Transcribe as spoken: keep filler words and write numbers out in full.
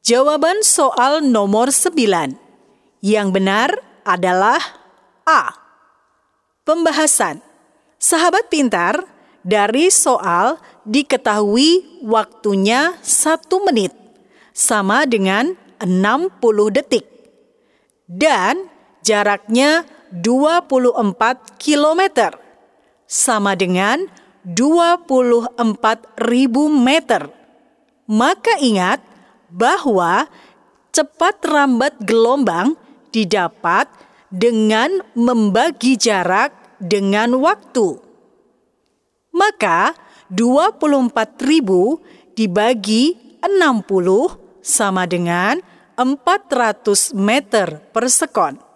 Jawaban soal nomor sembilan. Yang benar adalah A. Pembahasan. Sahabat pintar, dari soal diketahui waktunya satu menit, sama dengan enam puluh detik. Dan jaraknya dua puluh empat kilometer, sama dengan dua puluh empat ribu meter. Maka ingat bahwa cepat rambat gelombang didapat dengan membagi jarak dengan waktu. Maka dua puluh empat ribu dibagi enam puluh sama dengan empat ratus meter per sekon.